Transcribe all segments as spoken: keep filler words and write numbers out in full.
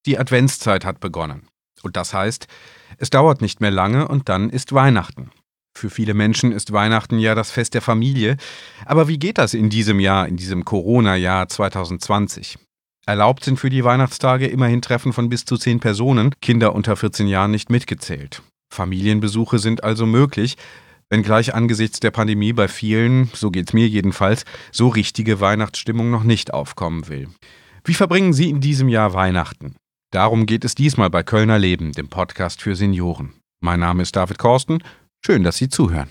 Die Adventszeit hat begonnen. Und das heißt, es dauert nicht mehr lange und dann ist Weihnachten. Für viele Menschen ist Weihnachten ja das Fest der Familie. Aber wie geht das in diesem Jahr, in diesem Corona-Jahr zwanzig zwanzig? Erlaubt sind für die Weihnachtstage immerhin Treffen von bis zu zehn Personen, Kinder unter vierzehn Jahren nicht mitgezählt. Familienbesuche sind also möglich, wenngleich angesichts der Pandemie bei vielen, so geht's mir jedenfalls, so richtige Weihnachtsstimmung noch nicht aufkommen will. Wie verbringen Sie in diesem Jahr Weihnachten? Darum geht es diesmal bei Kölner Leben, dem Podcast für Senioren. Mein Name ist David Korsten. Schön, dass Sie zuhören.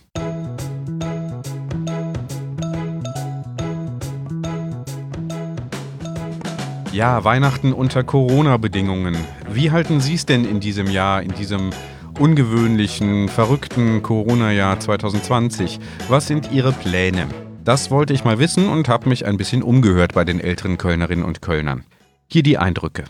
Ja, Weihnachten unter Corona-Bedingungen. Wie halten Sie es denn in diesem Jahr, in diesem ungewöhnlichen, verrückten Corona-Jahr zwanzig zwanzig? Was sind Ihre Pläne? Das wollte ich mal wissen und habe mich ein bisschen umgehört bei den älteren Kölnerinnen und Kölnern. Hier die Eindrücke.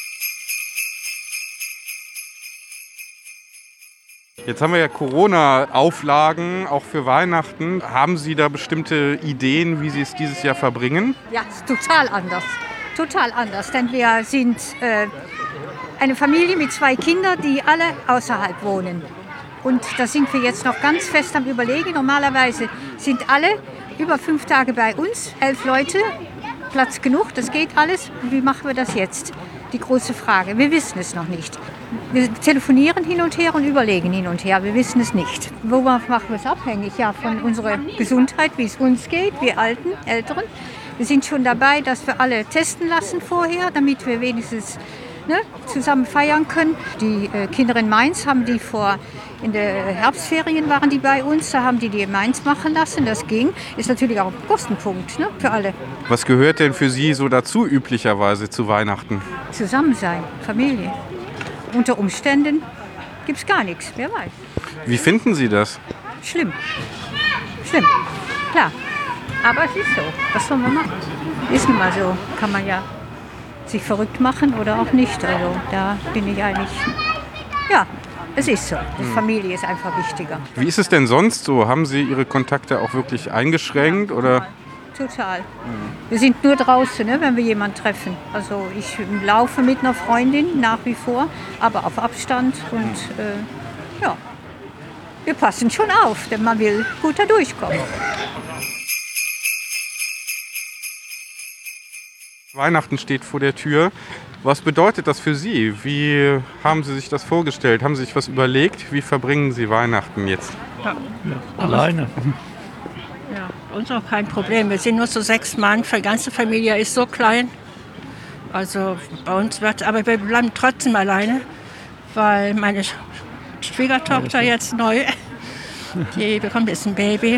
Jetzt haben wir ja Corona-Auflagen, auch für Weihnachten. Haben Sie da bestimmte Ideen, wie Sie es dieses Jahr verbringen? Ja, ist total anders. Total anders, denn wir sind äh, eine Familie mit zwei Kindern, die alle außerhalb wohnen. Und da sind wir jetzt noch ganz fest am Überlegen. Normalerweise sind alle über fünf Tage bei uns, elf Leute, Platz genug, das geht alles. Wie machen wir das jetzt? Die große Frage. Wir wissen es noch nicht. Wir telefonieren hin und her und überlegen hin und her. Wir wissen es nicht. Worauf machen wir es abhängig? Ja, von unserer Gesundheit, wie es uns geht, wir Alten, Älteren. Wir sind schon dabei, dass wir alle testen lassen vorher, damit wir wenigstens ne, zusammen feiern können. Die äh, Kinder in Mainz haben die vor, in der Herbstferien waren die bei uns, da haben die die in Mainz machen lassen, das ging. Ist natürlich auch ein Kostenpunkt ne, für alle. Was gehört denn für Sie so dazu üblicherweise zu Weihnachten? Zusammen sein, Familie. Unter Umständen gibt es gar nichts, wer weiß. Wie finden Sie das? Schlimm. Schlimm, klar. Aber es ist so. Was soll man machen? Ist nun mal so. Kann man ja sich verrückt machen oder auch nicht. Also da bin ich eigentlich... Ja, es ist so. Die Familie ist einfach wichtiger. Wie ist es denn sonst so? Haben Sie Ihre Kontakte auch wirklich eingeschränkt? Ja, oder? Total. Wir sind nur draußen, ne, wenn wir jemanden treffen. Also ich laufe mit einer Freundin nach wie vor, aber auf Abstand. Und äh, ja, wir passen schon auf, denn man will gut da durchkommen. Weihnachten steht vor der Tür. Was bedeutet das für Sie? Wie haben Sie sich das vorgestellt? Haben Sie sich was überlegt? Wie verbringen Sie Weihnachten jetzt? Ja, alleine. Ja, uns auch kein Problem. Wir sind nur so sechs Mann. Die ganze Familie ist so klein. Also bei uns wird, aber wir bleiben trotzdem alleine, weil meine Schwiegertochter jetzt neu, die bekommt jetzt ein Baby.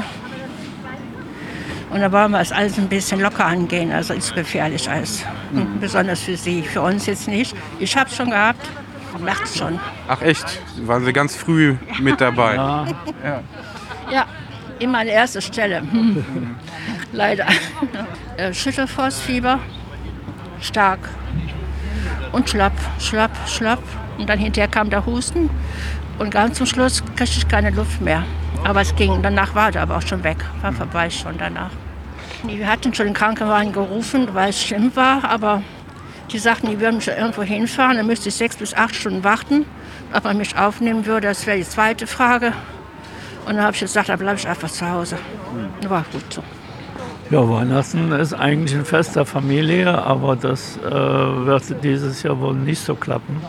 Und da wollen wir es alles ein bisschen locker angehen, also ist gefährlich alles. Mhm. Besonders für sie, für uns jetzt nicht. Ich habe es schon gehabt, März schon. Ach echt? Waren Sie ganz früh mit dabei? Ja. Ja, ja immer an erster Stelle. Hm. Leider. Schüttelfrostfieber, stark. Und schlapp, schlapp, schlapp. Und dann hinterher kam der Husten. Und ganz zum Schluss kriegte ich keine Luft mehr. Aber es ging. Danach war der aber auch schon weg. War vorbei schon danach. Wir hatten schon den Krankenwagen gerufen, weil es schlimm war. Aber die sagten, die würden mich irgendwo hinfahren. Dann müsste ich sechs bis acht Stunden warten. Ob man mich aufnehmen würde, das wäre die zweite Frage. Und dann habe ich gesagt, da bleibe ich einfach zu Hause. War gut so. Ja, Weihnachten ist eigentlich ein Fest der Familie, aber das äh, wird dieses Jahr wohl nicht so klappen,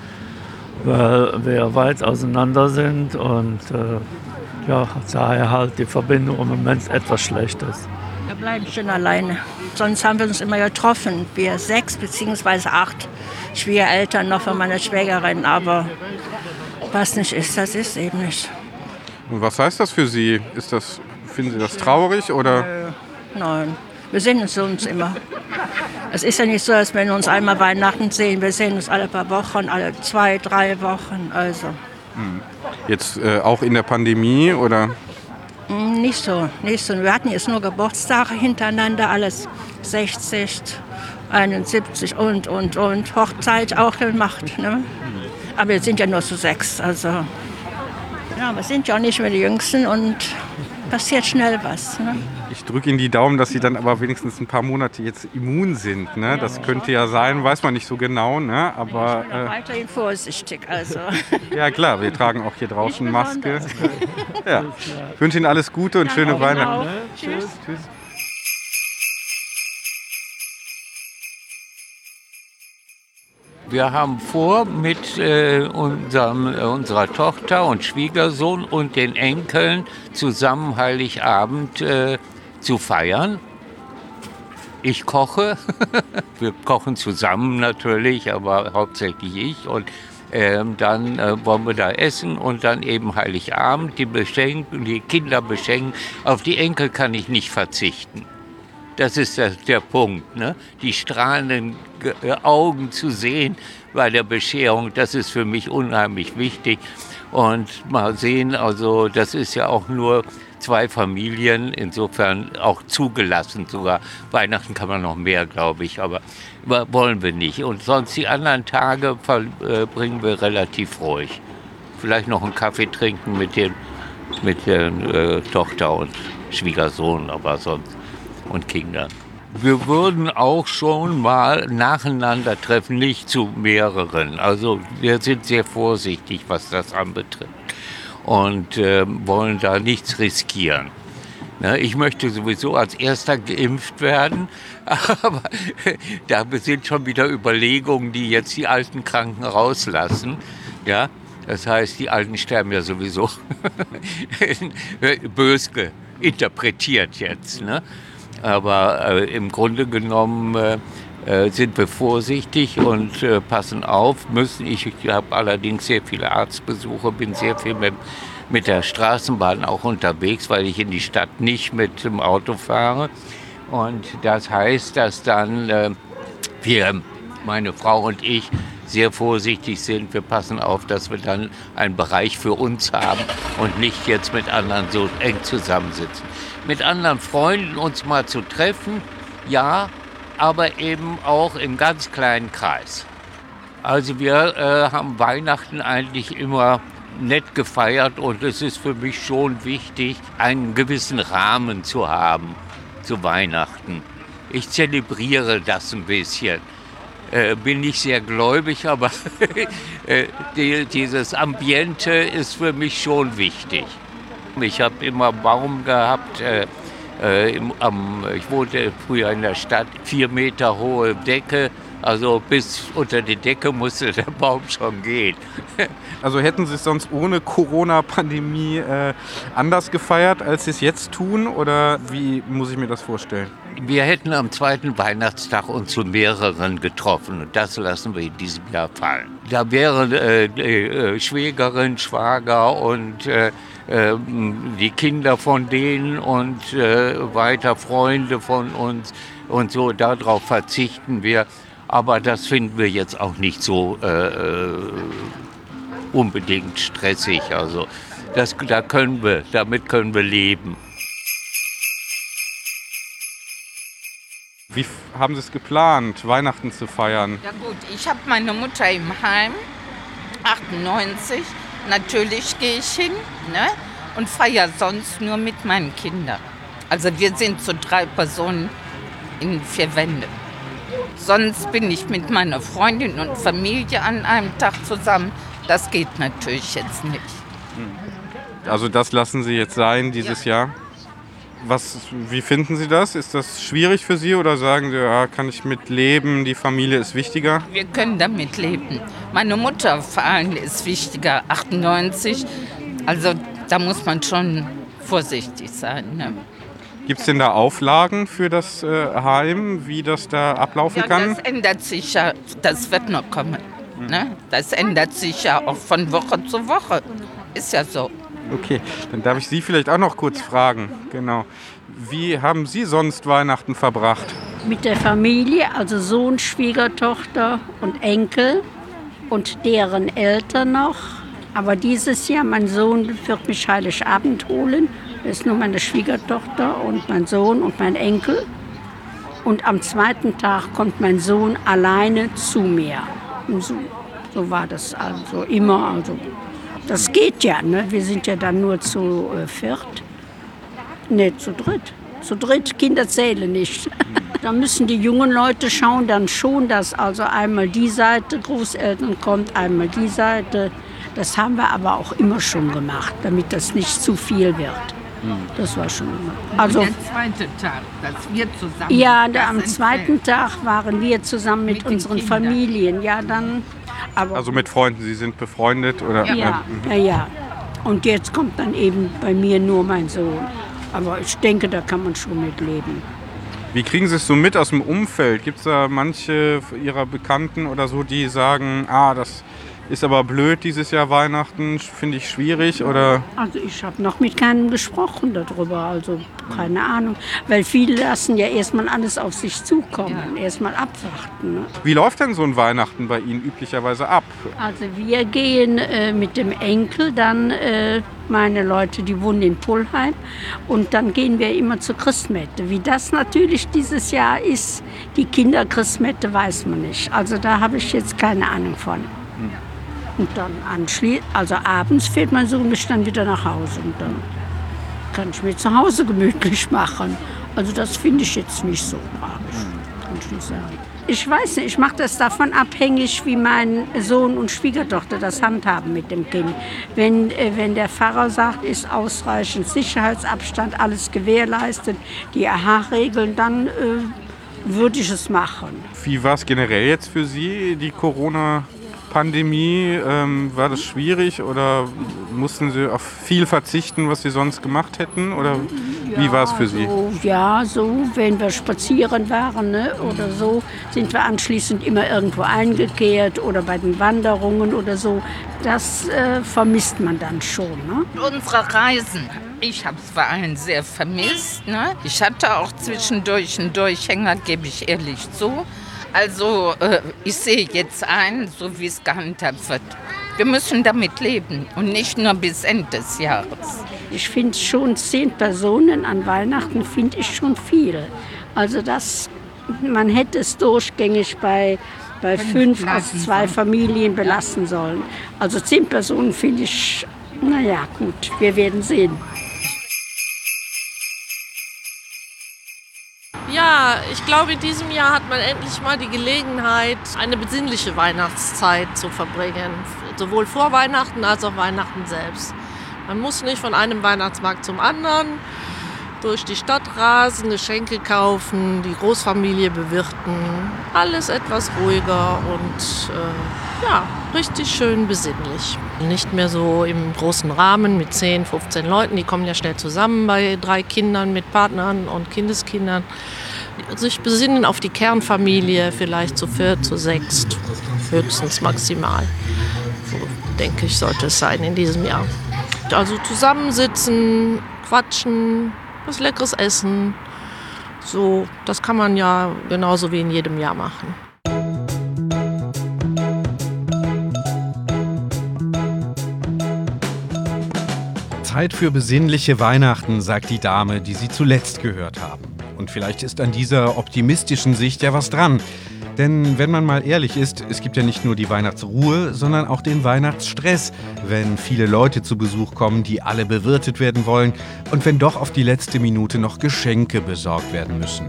weil wir weit auseinander sind und äh, ja, daher halt die Verbindung im Moment etwas schlecht ist. Wir bleiben schön alleine. Sonst haben wir uns immer getroffen, wir sechs bzw. acht Schwiegereltern noch von meiner Schwägerin, aber was nicht ist, das ist eben nicht. Und was heißt das für Sie? Ist das, finden Sie das traurig oder? Äh, nein, wir sehen uns uns immer. Es ist ja nicht so, dass wir uns einmal Weihnachten sehen. Wir sehen uns alle paar Wochen, alle zwei, drei Wochen. Also. Jetzt äh, auch in der Pandemie oder? Nicht so, nicht so. Wir hatten jetzt nur Geburtstage hintereinander, alles sechzig, einundsiebzig und, und, und. Hochzeit auch gemacht. Ne? Aber wir sind ja nur zu sechs. Also. Ja, wir sind ja auch nicht mehr die Jüngsten und passiert schnell was. Ne? Ich drücke Ihnen die Daumen, dass Sie dann aber wenigstens ein paar Monate jetzt immun sind. Ne? Das könnte ja sein, weiß man nicht so genau. Ne? Aber, ich bin auch weiterhin vorsichtig. Also. Ja klar, wir tragen auch hier draußen Maske. Ja. Ich wünsche Ihnen alles Gute und schöne Weihnachten. Tschüss. Tschüss. Wir haben vor, mit äh, unserem, äh, unserer Tochter und Schwiegersohn und den Enkeln zusammen Heiligabend äh, zu feiern. Ich koche, wir kochen zusammen natürlich, aber hauptsächlich ich. Und ähm, dann äh, wollen wir da essen und dann eben Heiligabend, die, beschenken, die Kinder beschenken. Auf die Enkel kann ich nicht verzichten. Das ist der, der Punkt, ne? Die strahlenden äh, Augen zu sehen bei der Bescherung, das ist für mich unheimlich wichtig. Und mal sehen, also das ist ja auch nur zwei Familien, insofern auch zugelassen sogar. Weihnachten kann man noch mehr, glaube ich, aber wollen wir nicht. Und sonst die anderen Tage verbringen wir relativ ruhig. Vielleicht noch einen Kaffee trinken mit, den, mit der äh, Tochter und Schwiegersohn, aber sonst und Kindern. Wir würden auch schon mal nacheinander treffen, nicht zu mehreren. Also wir sind sehr vorsichtig, was das anbetrifft und äh, wollen da nichts riskieren. Ne, ich möchte sowieso als Erster geimpft werden, aber da sind schon wieder Überlegungen, die jetzt die alten Kranken rauslassen. Ja? Das heißt, die Alten sterben ja sowieso bös interpretiert jetzt. Ne? Aber äh, im Grunde genommen äh, sind wir vorsichtig und äh, passen auf müssen. Ich, ich habe allerdings sehr viele Arztbesuche, bin sehr viel mit, mit der Straßenbahn auch unterwegs, weil ich in die Stadt nicht mit dem Auto fahre. Und das heißt, dass dann äh, wir, meine Frau und ich, sehr vorsichtig sind. Wir passen auf, dass wir dann einen Bereich für uns haben und nicht jetzt mit anderen so eng zusammensitzen. Mit anderen Freunden uns mal zu treffen, ja, aber eben auch im ganz kleinen Kreis. Also wir äh, haben Weihnachten eigentlich immer nett gefeiert und es ist für mich schon wichtig, einen gewissen Rahmen zu haben zu Weihnachten. Ich zelebriere das ein bisschen. Äh, bin nicht sehr gläubig, aber äh, die, dieses Ambiente ist für mich schon wichtig. Ich habe immer Baum gehabt, äh, äh, im, am, ich wohnte früher in der Stadt, vier Meter hohe Decke, also bis unter die Decke musste der Baum schon gehen. Also hätten Sie es sonst ohne Corona-Pandemie äh, anders gefeiert, als Sie es jetzt tun, oder wie muss ich mir das vorstellen? Wir hätten am zweiten Weihnachtstag uns zu mehreren getroffen und das lassen wir in diesem Jahr fallen. Da wären äh, äh, Schwägerin, Schwager und äh, äh, die Kinder von denen und äh, weiter Freunde von uns und so, darauf verzichten wir. Aber das finden wir jetzt auch nicht so äh, unbedingt stressig. Also das, da können wir, damit können wir leben. Wie haben Sie es geplant, Weihnachten zu feiern? Ja gut, ich habe meine Mutter im Heim, achtundneunzig. Natürlich gehe ich hin, ne? Und feiere sonst nur mit meinen Kindern. Also wir sind so drei Personen in vier Wänden. Sonst bin ich mit meiner Freundin und Familie an einem Tag zusammen. Das geht natürlich jetzt nicht. Also das lassen Sie jetzt sein dieses ja. Jahr? Was, wie finden Sie das? Ist das schwierig für Sie oder sagen Sie, ja, kann ich mit leben, die Familie ist wichtiger? Wir können damit leben. Meine Mutter vor allem ist wichtiger, achtundneunzig. Also da muss man schon vorsichtig sein. Ne? Gibt es denn da Auflagen für das äh, Heim, wie das da ablaufen ja, kann? Das ändert sich ja, das wird noch kommen. Mhm. Ne? Das ändert sich ja auch von Woche zu Woche. Ist ja so. Okay, dann darf ich Sie vielleicht auch noch kurz fragen. Genau. Wie haben Sie sonst Weihnachten verbracht? Mit der Familie, also Sohn, Schwiegertochter und Enkel und deren Eltern noch. Aber dieses Jahr, mein Sohn wird mich Heiligabend holen. Das ist nur meine Schwiegertochter und mein Sohn und mein Enkel. Und am zweiten Tag kommt mein Sohn alleine zu mir. Und so, so war das also immer. Also das geht ja, ne? Wir sind ja dann nur zu äh, viert. Nee, zu dritt. Zu dritt, Kinder zählen nicht. Da müssen die jungen Leute schauen dann schon, dass also einmal die Seite Großeltern kommt, einmal die Seite. Das haben wir aber auch immer schon gemacht, damit das nicht zu viel wird. Das war schon immer. Also, und der zweite Tag, dass wir zusammen... Ja, da, am zweiten Tag waren wir zusammen mit, mit unseren Familien. Ja, dann, aber also mit Freunden, Sie sind befreundet? Oder? Ja, ja, ja, ja. Und jetzt kommt dann eben bei mir nur mein Sohn. Aber ich denke, da kann man schon mit leben. Wie kriegen Sie es so mit aus dem Umfeld? Gibt es da manche Ihrer Bekannten oder so, die sagen, ah, das ist aber blöd dieses Jahr Weihnachten, finde ich schwierig? Oder? Also ich habe noch mit keinem gesprochen darüber, also keine Ahnung. Weil viele lassen ja erstmal alles auf sich zukommen, ja. erstmal abwarten. Ne? Wie läuft denn so ein Weihnachten bei Ihnen üblicherweise ab? Also wir gehen äh, mit dem Enkel, dann äh, meine Leute, die wohnen in Pullheim, und dann gehen wir immer zur Christmette. Wie das natürlich dieses Jahr ist, die Kinderchristmette, weiß man nicht. Also da habe ich jetzt keine Ahnung von. Hm. Und dann anschließend, also abends fährt mein Sohn mich dann wieder nach Hause und dann kann ich mir zu Hause gemütlich machen. Also das finde ich jetzt nicht so tragisch, kann ich nicht sagen. Ich weiß nicht, ich mache das davon abhängig, wie mein Sohn und Schwiegertochter das handhaben mit dem Kind. Wenn, äh, wenn der Pfarrer sagt, ist ausreichend Sicherheitsabstand, alles gewährleistet, die A H-Regeln, dann äh, würde ich es machen. Wie war es generell jetzt für Sie, die Corona Pandemie, ähm, war das schwierig oder mussten Sie auf viel verzichten, was Sie sonst gemacht hätten? Oder wie ja, war es für Sie? So, ja, so, wenn wir spazieren waren, ne, oder so, sind wir anschließend immer irgendwo eingekehrt oder bei den Wanderungen oder so. Das äh, vermisst man dann schon. Ne? Unsere Reisen. Ich habe es vor allem sehr vermisst. Ne? Ich hatte auch zwischendurch einen Durchhänger, gebe ich ehrlich zu. Also äh, ich sehe jetzt ein, so wie es gehandhabt wird. Wir müssen damit leben und nicht nur bis Ende des Jahres. Ich finde schon zehn Personen an Weihnachten finde ich schon viel. Also das, man hätte es durchgängig bei, bei fünf aus zwei Familien belassen sollen. Also zehn Personen finde ich, naja gut, wir werden sehen. Ja, ich glaube, in diesem Jahr hat man endlich mal die Gelegenheit, eine besinnliche Weihnachtszeit zu verbringen. Sowohl vor Weihnachten als auch Weihnachten selbst. Man muss nicht von einem Weihnachtsmarkt zum anderen durch die Stadt rasen, Geschenke kaufen, die Großfamilie bewirten. Alles etwas ruhiger und äh, ja, richtig schön besinnlich. Nicht mehr so im großen Rahmen mit zehn, fünfzehn Leuten. Die kommen ja schnell zusammen bei drei Kindern mit Partnern und Kindeskindern. Sich besinnen auf die Kernfamilie, vielleicht zu viert, zu sechst, höchstens maximal. So denke ich, sollte es sein in diesem Jahr. Also zusammensitzen, quatschen, was Leckeres essen. So, das kann man ja genauso wie in jedem Jahr machen. Zeit für besinnliche Weihnachten, sagt die Dame, die Sie zuletzt gehört haben. Und vielleicht ist an dieser optimistischen Sicht ja was dran. Denn wenn man mal ehrlich ist, es gibt ja nicht nur die Weihnachtsruhe, sondern auch den Weihnachtsstress, wenn viele Leute zu Besuch kommen, die alle bewirtet werden wollen und wenn doch auf die letzte Minute noch Geschenke besorgt werden müssen.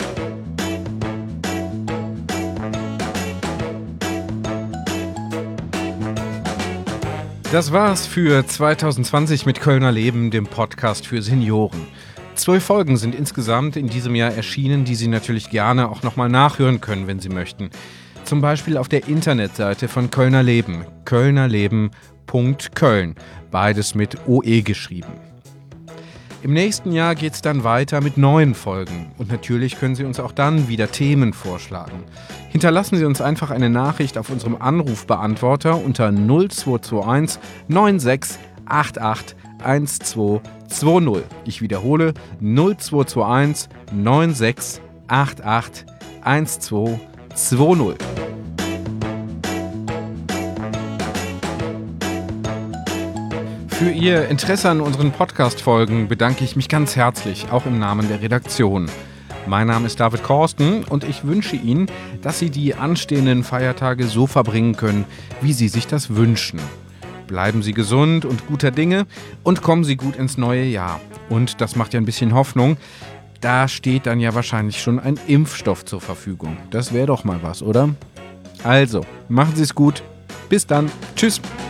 Das war's für zwanzig zwanzig mit Kölner Leben, dem Podcast für Senioren. Zwölf Folgen sind insgesamt in diesem Jahr erschienen, die Sie natürlich gerne auch nochmal nachhören können, wenn Sie möchten. Zum Beispiel auf der Internetseite von Kölner Leben, kölnerleben punkt köln, beides mit O E geschrieben. Im nächsten Jahr geht's dann weiter mit neuen Folgen und natürlich können Sie uns auch dann wieder Themen vorschlagen. Hinterlassen Sie uns einfach eine Nachricht auf unserem Anrufbeantworter unter null zwei zwei eins neun sechs acht acht eins zwei zwei null. Ich wiederhole null zwei zwei eins neun sechs acht acht eins zwei zwei null. Für Ihr Interesse an unseren Podcast-Folgen bedanke ich mich ganz herzlich, auch im Namen der Redaktion. Mein Name ist David Korsten und ich wünsche Ihnen, dass Sie die anstehenden Feiertage so verbringen können, wie Sie sich das wünschen. bleiben Sie gesund und guter Dinge und kommen Sie gut ins neue Jahr. Und das macht ja ein bisschen Hoffnung. Da steht dann ja wahrscheinlich schon ein Impfstoff zur Verfügung. Das wäre doch mal was, oder? Also, machen Sie es gut. Bis dann. Tschüss.